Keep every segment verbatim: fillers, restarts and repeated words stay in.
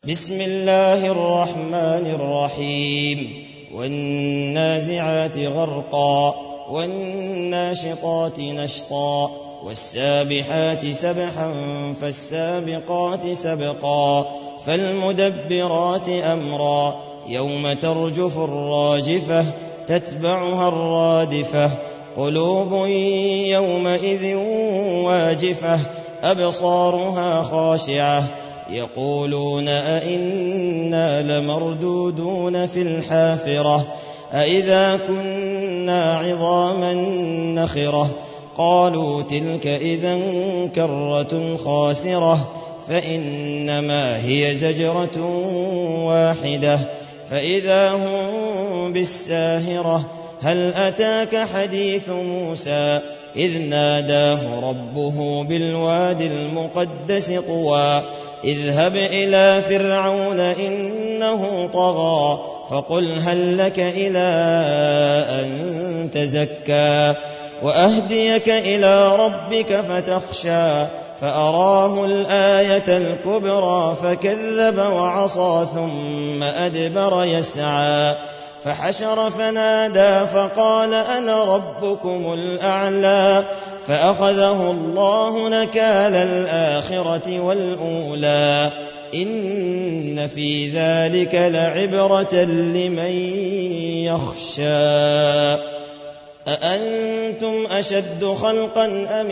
بسم الله الرحمن الرحيم والنازعات غرقا والناشطات نشطا والسابحات سبحا فالسابقات سبقا فالمدبرات أمرا يوم ترجف الراجفة تتبعها الرادفة قلوب يومئذ واجفة أبصارها خاشعة يقولون أئنا لمردودون في الحافرة أئذا كنا عظاما نخرة قالوا تلك إذا كرة خاسرة فإنما هي زجرة واحدة فإذا هم بالساهرة هل أتاك حديث موسى إذ ناداه ربه بالواد المقدس طوى اذهب إلى فرعون إنه طغى فقل هل لك إلى أن تزكى وأهديك إلى ربك فتخشى فأراه الآية الكبرى فكذب وعصى ثم أدبر يسعى فحشر فنادى فقال أنا ربكم الأعلى فأخذه الله نكال الآخرة والأولى إن في ذلك لعبرة لمن يخشى أأنتم أشد خلقا أم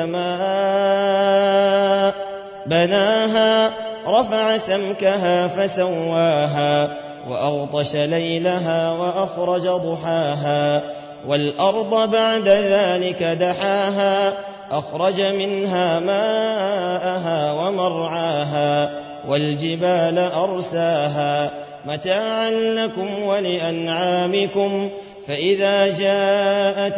السماء بناها رفع سمكها فسواها وأغطش ليلها وأخرج ضحاها والأرض بعد ذلك دحاها أخرج منها ماءها ومرعاها والجبال أرساها متاعا لكم ولأنعامكم فإذا جاءت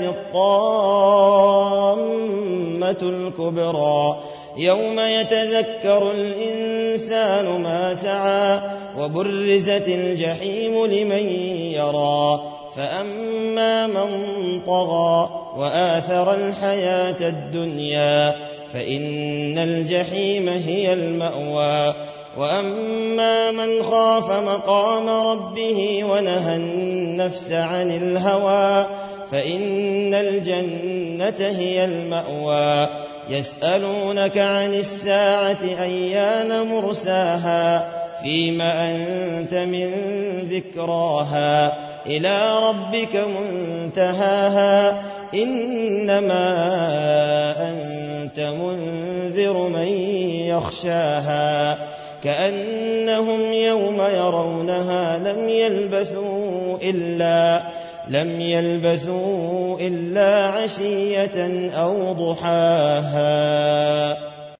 الطامة الكبرى يوم يتذكر الإنسان ما سعى وبرزت الجحيم لمن يرى فأما من طغى وآثر الحياة الدنيا فإن الجحيم هي المأوى وأما من خاف مقام ربه ونهى النفس عن الهوى فإن الجنة هي المأوى يسألونك عن الساعة أيان مرساها فيم أنت من ذكراها إلى ربك منتهاها إنما أنت منذر من يخشاها كأنهم يوم يرونها لم يلبثوا إلا لم يلبثوا إلا عشية أو ضحاها.